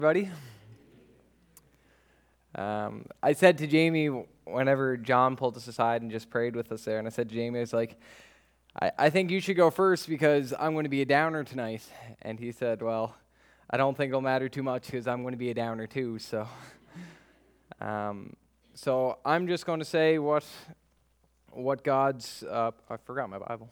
Everybody. I said to Jamie whenever John pulled us aside and just prayed with us there, and I said to Jamie, I was like, I think you should go first because I'm going to be a downer tonight. And he said, well, I don't think it'll matter too much because I'm going to be a downer too. So I'm just going to say what God's. I forgot my Bible.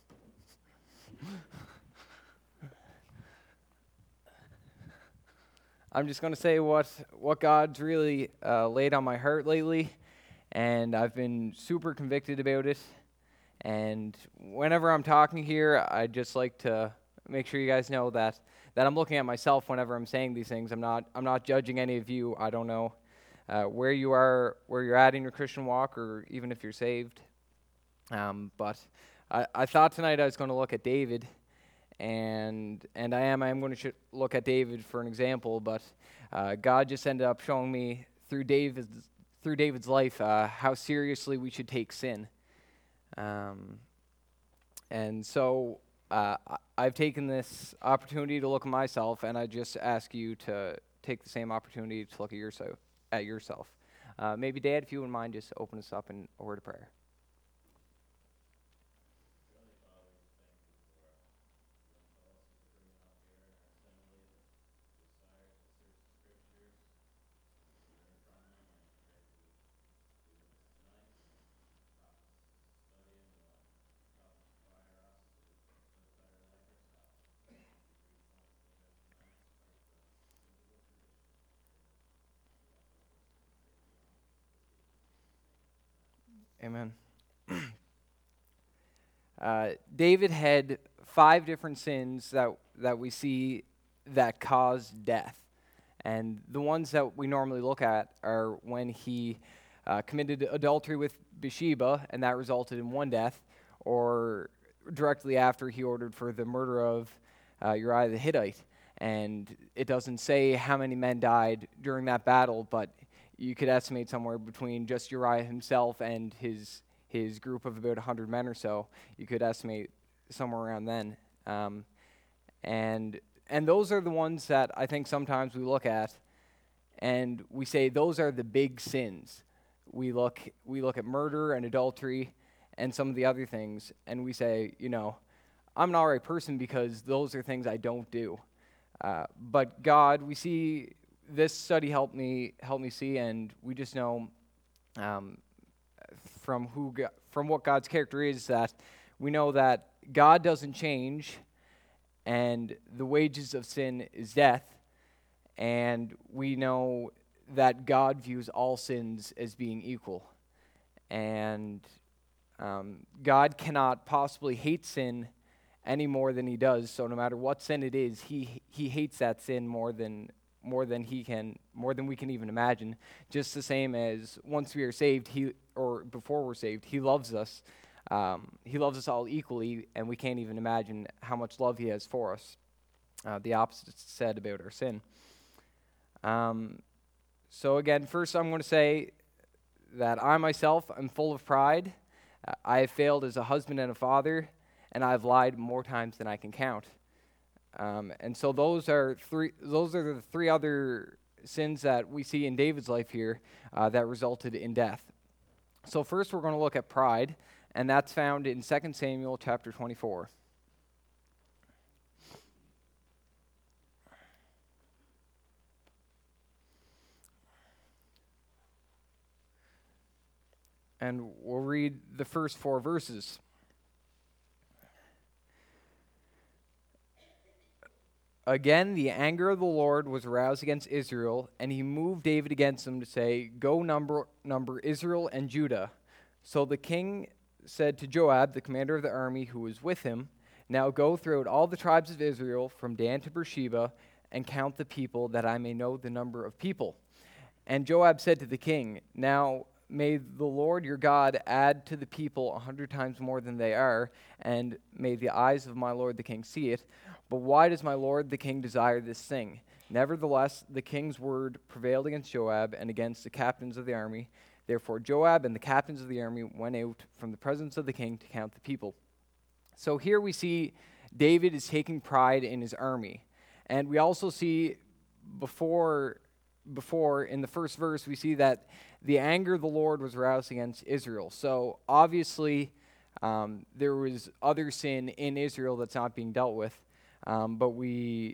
I'm just going to say what God's really laid on my heart lately, and I've been super convicted about it. And whenever I'm talking here, I just like to make sure you guys know that I'm looking at myself whenever I'm saying these things. I'm not judging any of you. I don't know where you're at in your Christian walk, or even if you're saved. But I thought tonight I was going to look at David. And I am going to look at David for an example, but God just ended up showing me through David's life how seriously we should take sin. And so I've taken this opportunity to look at myself, and I just ask you to take the same opportunity to look at yourself. Maybe Dad, if you wouldn't mind, just open us up in a word of prayer. Amen. David had 5 different sins that we see that cause death. And the ones that we normally look at are when he committed adultery with Bathsheba, and that resulted in 1 death, or directly after he ordered for the murder of Uriah the Hittite. And it doesn't say how many men died during that battle, but you could estimate somewhere between just Uriah himself and his group of about 100 men or so. You could estimate somewhere around then. And those are the ones that I think sometimes we look at and we say those are the big sins. We look at murder and adultery and some of the other things, and we say, I'm an all right person because those are things I don't do. But God, we see this study helped me see, and we just know from what God's character is that we know that God doesn't change, and the wages of sin is death, and we know that God views all sins as being equal, and God cannot possibly hate sin any more than he does. So no matter what sin it is, he hates that sin more than we can even imagine. Just the same as once we are saved, before we're saved, he loves us. He loves us all equally, and we can't even imagine how much love he has for us. The opposite is said about our sin. So again, first I'm going to say that I myself am full of pride. I have failed as a husband and a father, and I've lied more times than I can count. And so those are the 3 other sins that we see in David's life here that resulted in death. So first we're going to look at pride, and that's found in 2 Samuel chapter 24. And we'll read the first 4 verses. Again, the anger of the Lord was aroused against Israel, and he moved David against them to say, Go number Israel and Judah. So the king said to Joab, the commander of the army who was with him, Now go throughout all the tribes of Israel, from Dan to Beersheba, and count the people, that I may know the number of people. And Joab said to the king, Now may the Lord your God add to the people 100 times more than they are, and may the eyes of my lord the king see it. But why does my lord the king desire this thing? Nevertheless, the king's word prevailed against Joab and against the captains of the army. Therefore Joab and the captains of the army went out from the presence of the king to count the people. So here we see David is taking pride in his army. And we also see before in the first verse, we see that the anger of the Lord was roused against Israel. So obviously, there was other sin in Israel that's not being dealt with, but we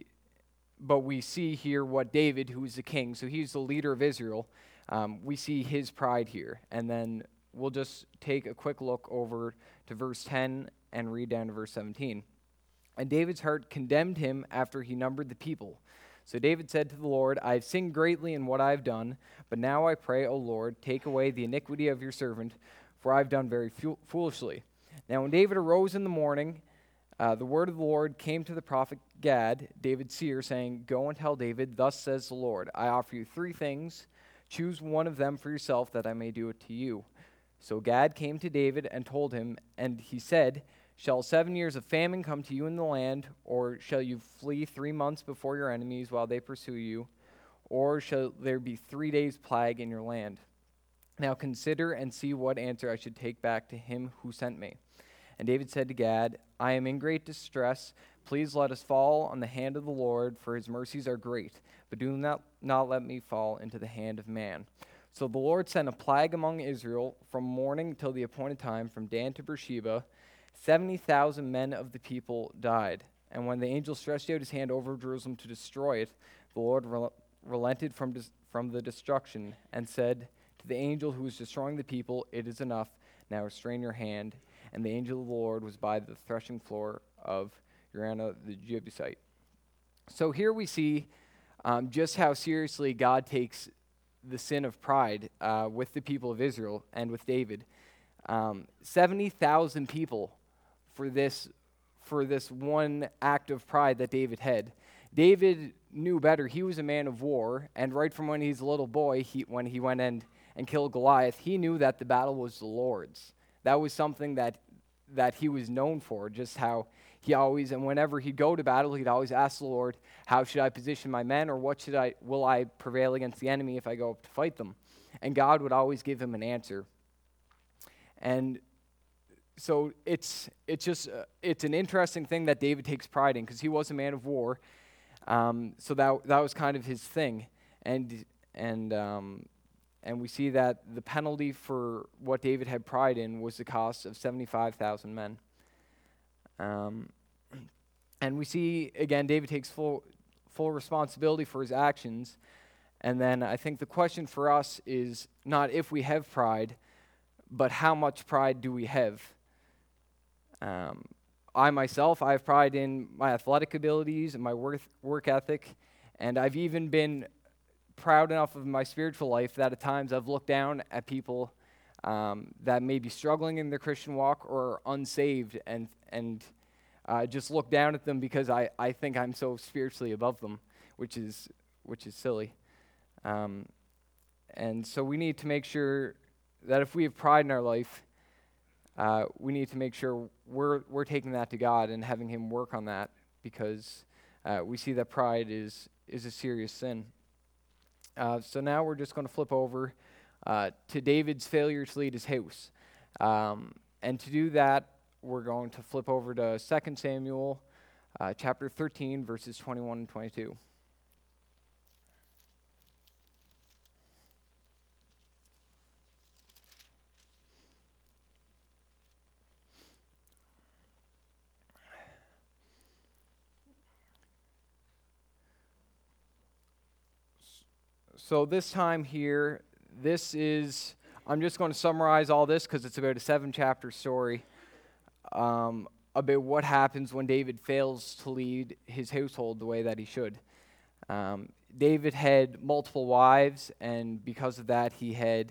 see here what David, who is the king, so he's the leader of Israel. We see his pride here, and then we'll just take a quick look over to verse 10 and read down to verse 17. And David's heart condemned him after he numbered the people. So David said to the Lord, I have sinned greatly in what I have done, but now I pray, O Lord, take away the iniquity of your servant, for I have done very foolishly. Now when David arose in the morning, the word of the Lord came to the prophet Gad, David's seer, saying, Go and tell David, thus says the Lord, I offer you 3 things. Choose one of them for yourself, that I may do it to you. So Gad came to David and told him, and he said, Shall 7 years of famine come to you in the land, or shall you flee 3 months before your enemies while they pursue you? Or shall there be 3 days' plague in your land? Now consider and see what answer I should take back to him who sent me. And David said to Gad, I am in great distress. Please let us fall on the hand of the Lord, for his mercies are great. But do not let me fall into the hand of man. So the Lord sent a plague among Israel from morning till the appointed time, from Dan to Beersheba. 70,000 men of the people died. And when the angel stretched out his hand over Jerusalem to destroy it, the Lord relented from the destruction and said to the angel who was destroying the people, It is enough, now restrain your hand. And the angel of the Lord was by the threshing floor of Uriah the Jebusite. So here we see just how seriously God takes the sin of pride with the people of Israel and with David. 70,000 people for this one act of pride that David had. David knew better. He was a man of war, and right from when he's a little boy, when he went and killed Goliath, he knew that the battle was the Lord's. That was something that he was known for, just how he always, and whenever he'd go to battle, he'd always ask the Lord, how should I position my men, or will I prevail against the enemy if I go up to fight them? And God would always give him an answer. And so it's an interesting thing that David takes pride in, because he was a man of war. So that was kind of his thing, and we see that the penalty for what David had pride in was the cost of 75,000 men. And we see again David takes full responsibility for his actions. And then I think the question for us is not if we have pride, but how much pride do we have? I myself, I have pride in my athletic abilities and my work ethic, and I've even been proud enough of my spiritual life that at times I've looked down at people that may be struggling in their Christian walk or are unsaved, and just look down at them because I think I'm so spiritually above them, which is silly. And so we need to make sure that if we have pride in our life, we need to make sure we're taking that to God and having Him work on that, because we see that pride is a serious sin. So now we're just going to flip over to David's failure to lead his house. And to do that, we're going to flip over to 2 Samuel chapter 13, verses 21 and 22. So this time here, I'm just going to summarize all this because it's about a 7-chapter story about what happens when David fails to lead his household the way that he should. David had multiple wives, and because of that, he had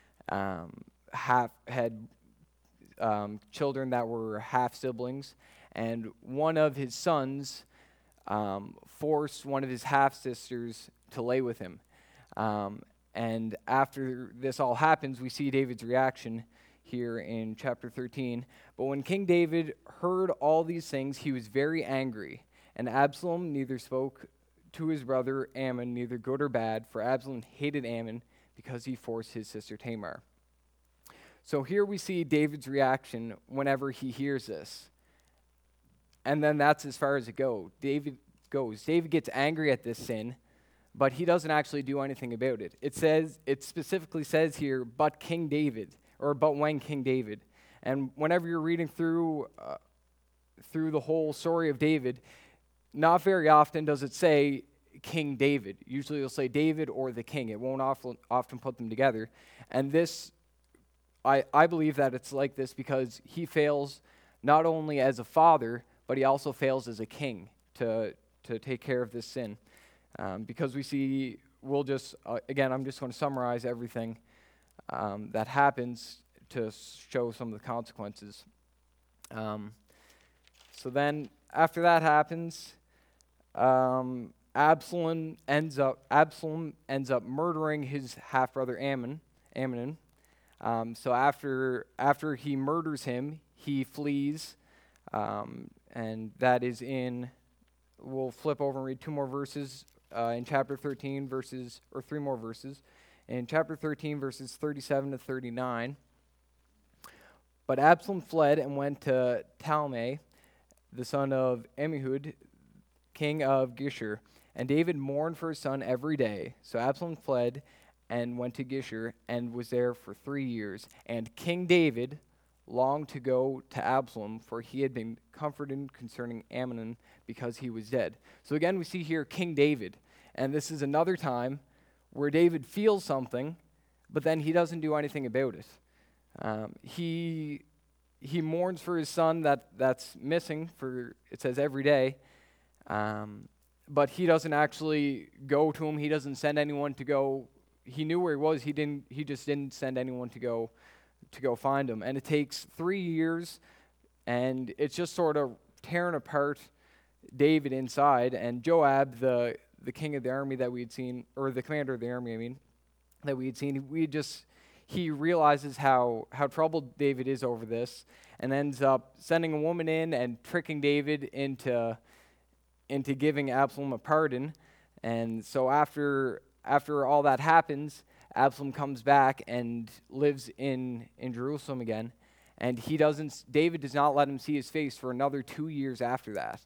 children that were half siblings, and one of his sons forced one of his half sisters to lay with him. And after this all happens, we see David's reaction here in chapter 13. But when King David heard all these things, he was very angry. And Absalom neither spoke to his brother Ammon, neither good or bad, for Absalom hated Ammon because he forced his sister Tamar. So here we see David's reaction whenever he hears this. And then that's as far as it goes. David gets angry at this sin, but he doesn't actually do anything about it. It specifically says here, but King David, or but when King David. And whenever you're reading through the whole story of David, not very often does it say King David. Usually it'll say David or the king. It won't often put them together. And this, I believe that it's like this because he fails not only as a father, but he also fails as a king to take care of this sin. Because we see, again, I'm just going to summarize everything that happens to show some of the consequences. So then, after that happens, Absalom ends up murdering his half-brother Amnon. So after he murders him, he flees, and that is in. We'll flip over and read 2 more verses in chapter 13, or 3 more verses. In chapter 13, verses 37 to 39. But Absalom fled and went to Talmai, the son of Ammihud, king of Geshur. And David mourned for his son every day. So Absalom fled and went to Geshur and was there for 3 years. And King David longed to go to Absalom, for he had been comforted concerning Amnon because he was dead. So again, we see here King David. And this is another time where David feels something, but then he doesn't do anything about it. He mourns for his son that's missing, for it says every day, but he doesn't actually go to him. He doesn't send anyone to go. He knew where he was. He just didn't send anyone to go find him. And it takes 3 years, and it's just sort of tearing apart David inside. And Joab, the king of the army that we had seen, or the commander of the army, that we had seen, he realizes how troubled David is over this, and ends up sending a woman in and tricking David into giving Absalom a pardon. And so after all that happens, Absalom comes back and lives in Jerusalem again, and David does not let him see his face for another 2 years after that.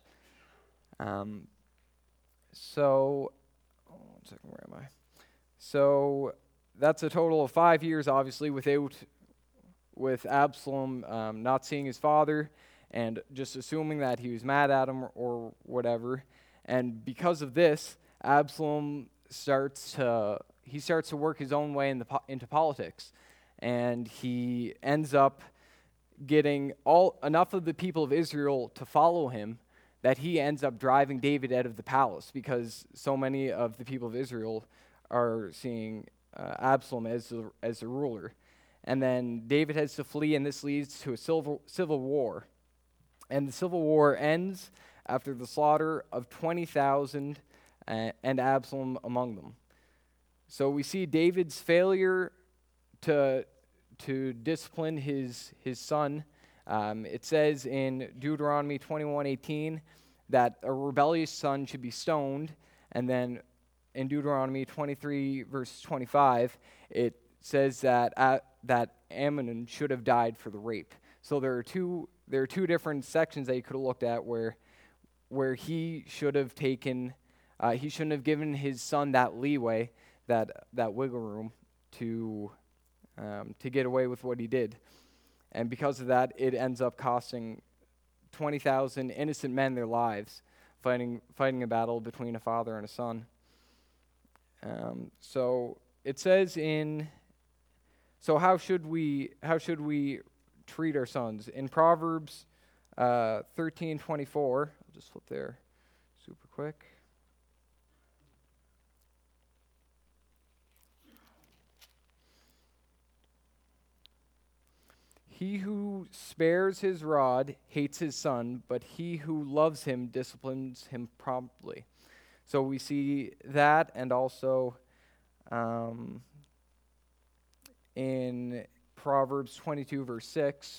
So, one second, where am I? So that's a total of 5 years, obviously, with Absalom not seeing his father and just assuming that he was mad at him or whatever. And because of this, Absalom starts to work his own way into politics, and he ends up getting enough of the people of Israel to follow him that he ends up driving David out of the palace, because so many of the people of Israel are seeing Absalom as the ruler. And then David has to flee, and this leads to a civil war. And the civil war ends after the slaughter of 20,000 and Absalom among them. So we see David's failure to discipline his son. It says in Deuteronomy 21:18 that a rebellious son should be stoned, and then in Deuteronomy 23 verse 25 it says that Amnon should have died for the rape. So there are two different sections that you could have looked at where he should have taken he shouldn't have given his son that leeway, that wiggle room to get away with what he did. And because of that, it ends up costing 20,000 innocent men their lives, fighting a battle between a father and a son. So it says so how should we treat our sons? In Proverbs 13:24, I'll just flip there super quick. He who spares his rod hates his son, but he who loves him disciplines him promptly. So we see that, and also in Proverbs 22, verse 6.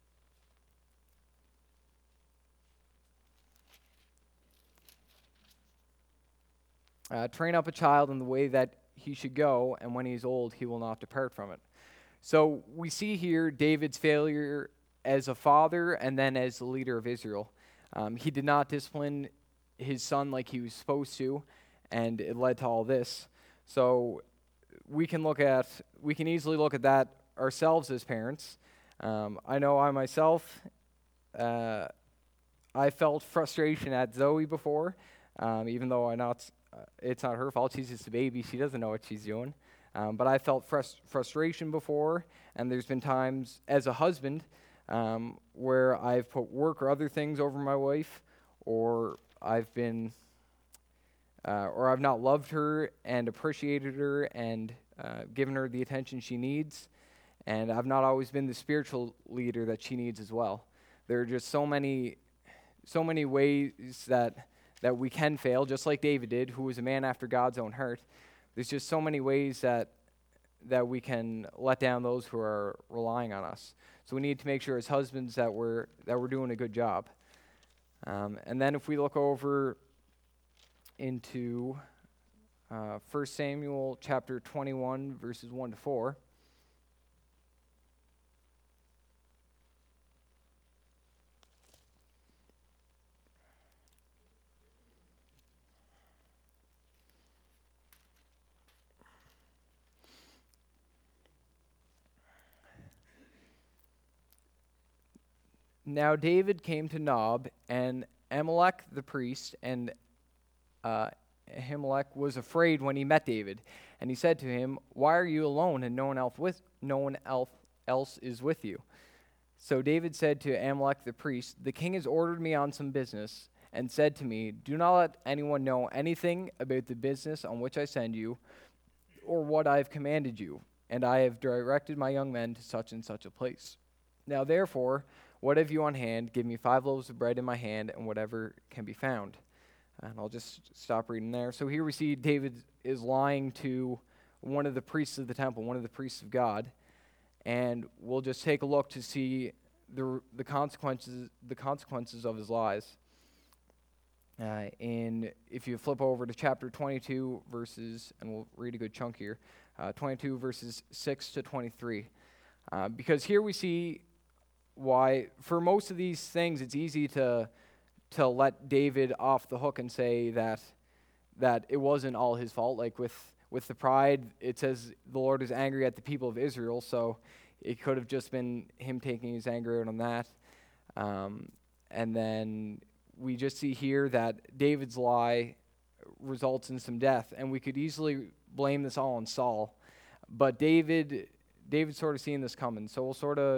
Train up a child in the way that he should go, and when he's old, he will not depart from it. So we see here David's failure as a father and then as the leader of Israel. He did not discipline his son like he was supposed to, and it led to all this. So we can easily look at that ourselves as parents. I know I myself, I felt frustration at Zoe before, even though it's not her fault. She's just a baby. She doesn't know what she's doing. But I felt frustration before, and there's been times as a husband where I've put work or other things over my wife, or I've not loved her and appreciated her and given her the attention she needs, and I've not always been the spiritual leader that she needs as well. There are just so many ways that we can fail, just like David did, who was a man after God's own heart. There's just so many ways that we can let down those who are relying on us. So we need to make sure as husbands that we're doing a good job. And then if we look over into 1 Samuel chapter 21, verses 1 to 4. Now David came to Nob, and Amalek the priest, and Ahimelech was afraid when he met David, and he said to him, "Why are you alone, and no one else is with you?" So David said to Amalek the priest, "The king has ordered me on some business, and said to me, 'Do not let anyone know anything about the business on which I send you, or what I have commanded you, and I have directed my young men to such and such a place. Now therefore, what have you on hand? Give me 5 loaves of bread in my hand, and whatever can be found.'" And I'll just stop reading there. So here we see David is lying to one of the priests of the temple, one of the priests of God, and we'll just take a look to see the consequences of his lies. If you flip over to chapter 22 verses, and we'll read a good chunk here, 22 verses 6 to 23, because here we see why, for most of these things, it's easy to let David off the hook and say that it wasn't all his fault. Like with the pride, it says the Lord is angry at the people of Israel, so it could have just been him taking his anger out on that. And then we just see here that David's lie results in some death, and we could easily blame this all on Saul, but David's sort of seeing this coming, so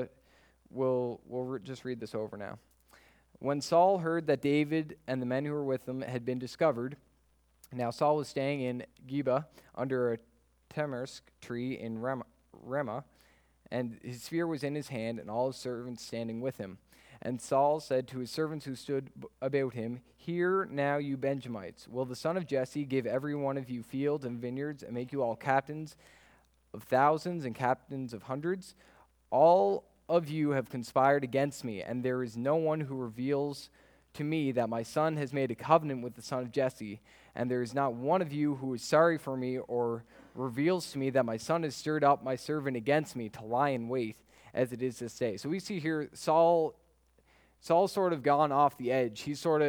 we'll just read this over now. When Saul heard that David and the men who were with him had been discovered, now Saul was staying in Geba under a tamarisk tree in Ramah, and his spear was in his hand, and all his servants standing with him. And Saul said to his servants who stood about him, "Hear now, you Benjamites, will the son of Jesse give every one of you fields and vineyards, and make you all captains of thousands and captains of hundreds? All of you have conspired against me, and there is no one who reveals to me that my son has made a covenant with the son of Jesse, and there is not one of you who is sorry for me or reveals to me that my son has stirred up my servant against me to lie in wait, as it is this day." So we see here Saul's sort of gone off the edge.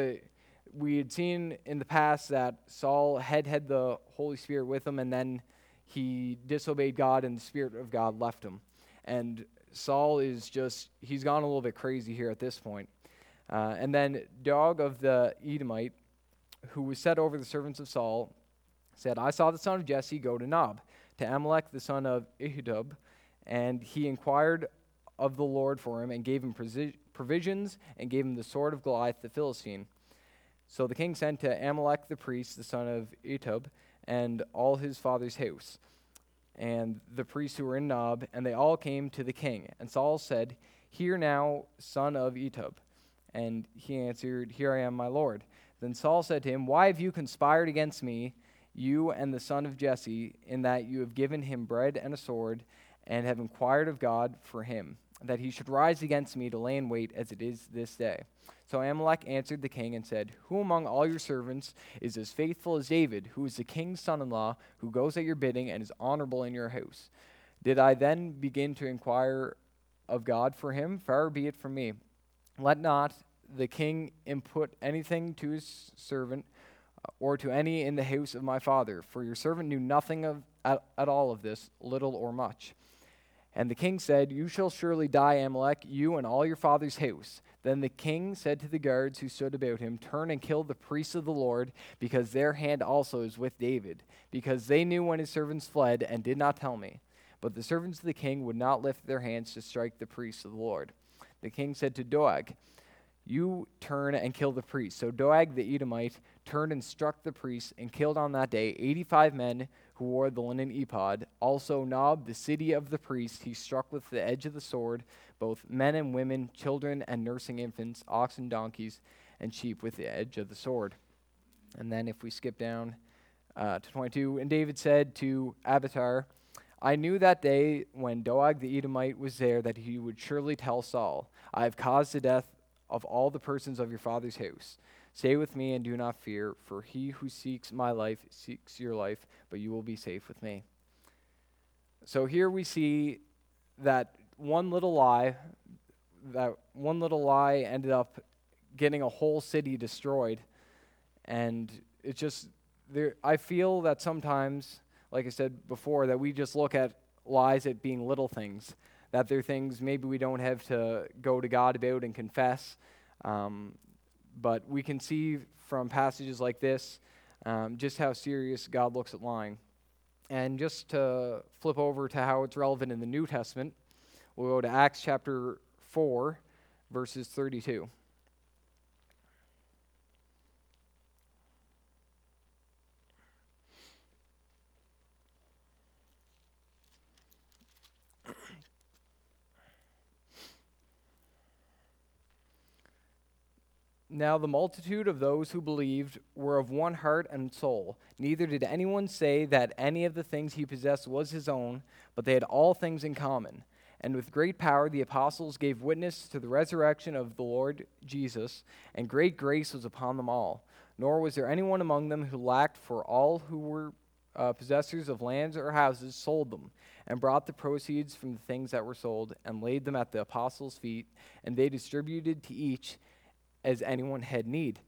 We had seen in the past that Saul had the Holy Spirit with him, and then he disobeyed God, and the Spirit of God left him. And Saul he's gone a little bit crazy here at this point. And then Doeg of the Edomite, who was set over the servants of Saul, said, "I saw the son of Jesse go to Nob, to Amalek the son of Ahitub, and he inquired of the Lord for him, and gave him provisions, and gave him the sword of Goliath the Philistine." So the king sent to Amalek the priest, the son of Ahitub, and all his father's house, and the priests who were in Nob, and they all came to the king. And Saul said, "Hear now, son of Ahitub." And he answered, "Here I am, my lord." Then Saul said to him, "Why have you conspired against me, you and the son of Jesse, in that you have given him bread and a sword, and have inquired of God for him, that he should rise against me to lay in wait as it is this day?" So Amalek answered the king and said, "Who among all your servants is as faithful as David, who is the king's son-in-law, who goes at your bidding and is honorable in your house? Did I then begin to inquire of God for him? Far be it from me. Let not the king impute anything to his servant or to any in the house of my father, for your servant knew nothing at all of this, little or much. And the king said, You shall surely die, Amalek, you and all your father's house. Then the king said to the guards who stood about him, Turn and kill the priests of the Lord, because their hand also is with David, because they knew when his servants fled and did not tell me. But the servants of the king would not lift their hands to strike the priests of the Lord. The king said to Doeg, You turn and kill the priests. So Doeg the Edomite turned and struck the priests and killed on that day 85 men who wore the linen ephod. Also Nob, the city of the priests, he struck with the edge of the sword, both men and women, children and nursing infants, oxen, donkeys, and sheep with the edge of the sword. And then if we skip down to 22, and David said to Abiathar, I knew that day when Doeg the Edomite was there that he would surely tell Saul, I have caused the death of all the persons of your father's house. Stay with me and do not fear, for he who seeks my life seeks your life, but you will be safe with me. So here we see that one little lie ended up getting a whole city destroyed. And it's just, I feel that sometimes, like I said before, that we just look at lies at being little things, that they're things maybe we don't have to go to God about and confess. But we can see from passages like this just how serious God looks at lying. And just to flip over to how it's relevant in the New Testament, we'll go to Acts chapter 4, verses 32. Now the multitude of those who believed were of one heart and soul. Neither did anyone say that any of the things he possessed was his own, but they had all things in common. And with great power the apostles gave witness to the resurrection of the Lord Jesus, and great grace was upon them all. Nor was there anyone among them who lacked, for all who were possessors of lands or houses sold them, and brought the proceeds from the things that were sold, and laid them at the apostles' feet, and they distributed to each as anyone had need.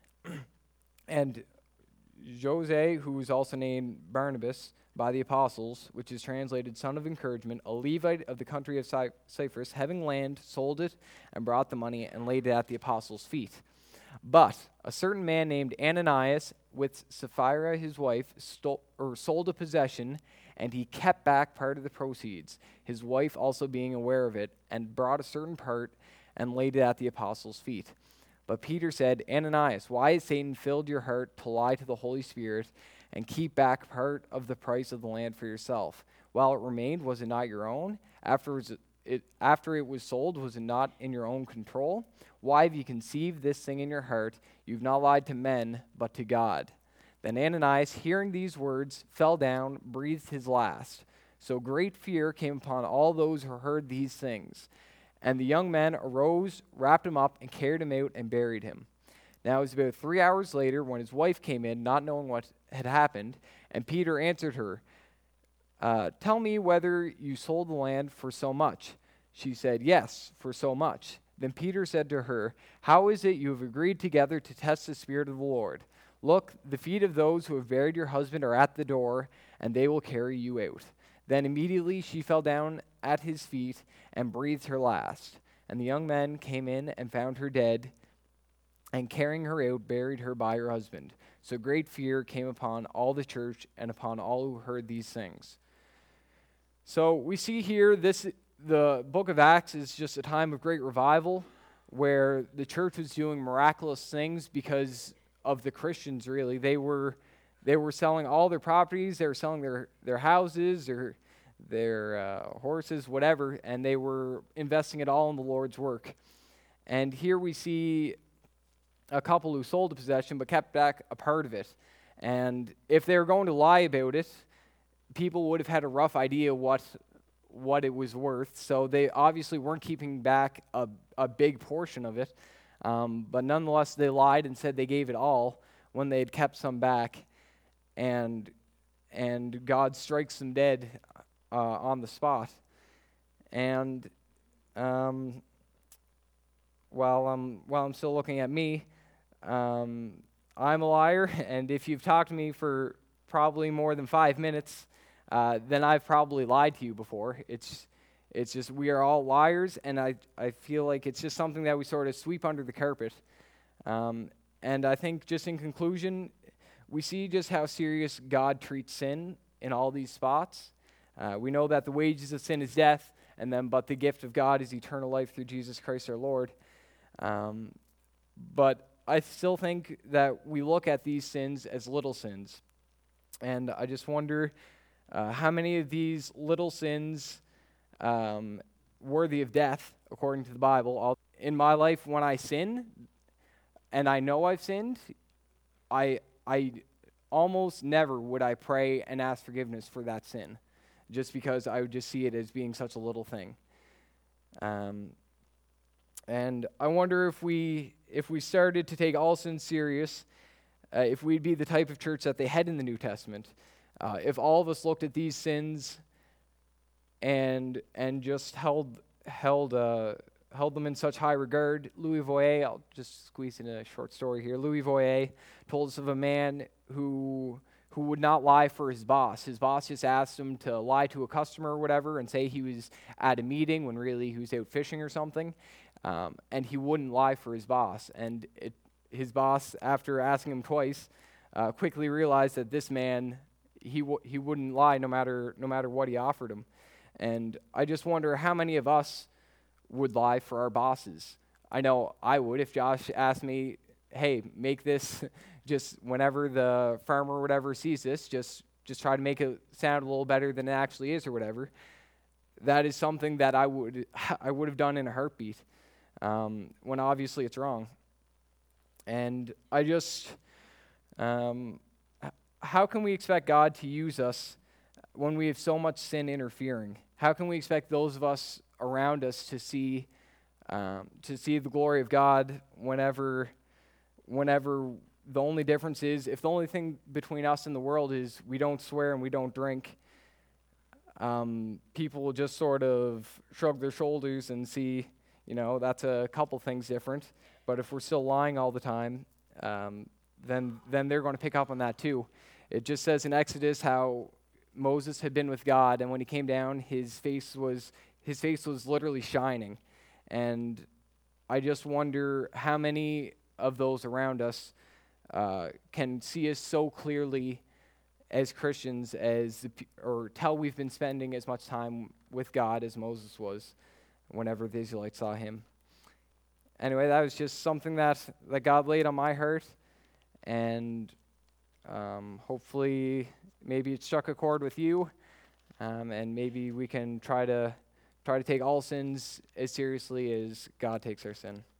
And Jose, who was also named Barnabas by the apostles, which is translated son of encouragement, a Levite of the country of Cyprus, having land, sold it, and brought the money, and laid it at the apostles' feet. But a certain man named Ananias, with Sapphira his wife, sold a possession, and he kept back part of the proceeds, his wife also being aware of it, and brought a certain part, and laid it at the apostles' feet. But Peter said, Ananias, why has Satan filled your heart to lie to the Holy Spirit and keep back part of the price of the land for yourself? While it remained, was it not your own? After it was sold, was it not in your own control? Why have you conceived this thing in your heart? You've not lied to men, but to God. Then Ananias, hearing these words, fell down, breathed his last. So great fear came upon all those who heard these things. And the young men arose, wrapped him up, and carried him out and buried him. Now it was about 3 hours later when his wife came in, not knowing what had happened, and Peter answered her, Tell me whether you sold the land for so much. She said, Yes, for so much. Then Peter said to her, How is it you have agreed together to test the Spirit of the Lord? Look, the feet of those who have buried your husband are at the door, and they will carry you out. Then immediately she fell down at his feet and breathed her last. And the young men came in and found her dead, and carrying her out, buried her by her husband. So great fear came upon all the church and upon all who heard these things. So we see here the book of Acts is just a time of great revival where the church was doing miraculous things because of the Christians, really. They were selling all their properties, they were selling their houses, their horses, whatever, and they were investing it all in the Lord's work. And here we see a couple who sold a possession but kept back a part of it. And if they were going to lie about it, people would have had a rough idea what it was worth. So they obviously weren't keeping back a big portion of it. But nonetheless, they lied and said they gave it all when they had kept some back. And God strikes them dead on the spot. And while I'm still looking at me, I'm a liar, and if you've talked to me for probably more than 5 minutes, then I've probably lied to you before. It's just we are all liars, and I feel like it's just something that we sort of sweep under the carpet. And I think just in conclusion, we see just how serious God treats sin in all these spots. We know that the wages of sin is death, but the gift of God is eternal life through Jesus Christ our Lord. But I still think that we look at these sins as little sins. And I just wonder how many of these little sins worthy of death, according to the Bible. In my life, when I sin, and I know I've sinned, I almost never would I pray and ask forgiveness for that sin, just because I would just see it as being such a little thing. And I wonder if we started to take all sins serious, if we'd be the type of church that they had in the New Testament. If all of us looked at these sins and just held them in such high regard. Louis Voyer, I'll just squeeze in a short story here. Louis Voyer told us of a man who would not lie for his boss. His boss just asked him to lie to a customer or whatever and say he was at a meeting when really he was out fishing or something, and he wouldn't lie for his boss. And his boss, after asking him twice, quickly realized that this man, he wouldn't lie no matter what he offered him. And I just wonder how many of us would lie for our bosses. I know I would if Josh asked me, hey, make this just whenever the farmer or whatever sees this, just try to make it sound a little better than it actually is or whatever. That is something that I would have done in a heartbeat, when obviously it's wrong. And I just, how can we expect God to use us when we have so much sin interfering? How can we expect those of us around us to see the glory of God whenever the only difference is, if the only thing between us and the world is we don't swear and we don't drink, people will just sort of shrug their shoulders and see, that's a couple things different. But if we're still lying all the time, then they're going to pick up on that too. It just says in Exodus how Moses had been with God, and when he came down, his face was literally shining. And I just wonder how many of those around us can see us so clearly as Christians or tell we've been spending as much time with God as Moses was whenever the Israelites saw him. Anyway, that was just something that God laid on my heart, and hopefully maybe it struck a chord with you, and maybe we can try to take all sins as seriously as God takes our sin.